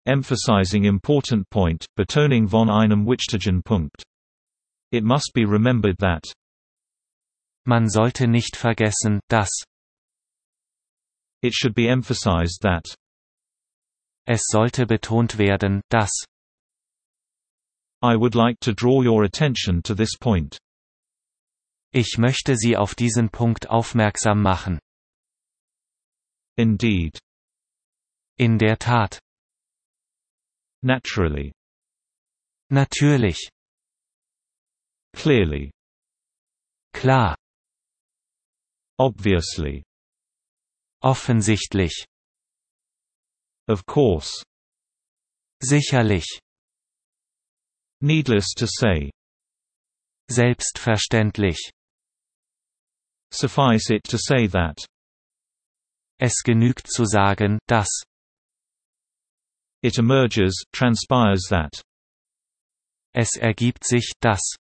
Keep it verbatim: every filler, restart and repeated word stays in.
Emphasizing important point, Betoning von einem wichtigen Punkt. It must be remembered that. Man sollte nicht vergessen, dass. It should be emphasized that. Es sollte betont werden, dass. I would like to draw your attention to this point. Ich möchte Sie auf diesen Punkt aufmerksam machen. Indeed. In der Tat. Naturally. Natürlich. Clearly. Klar. Obviously. Offensichtlich. Of course. Sicherlich. Needless to say. Selbstverständlich. Suffice it to say that. Es genügt zu sagen, dass. It emerges, transpires that. Es ergibt sich, dass.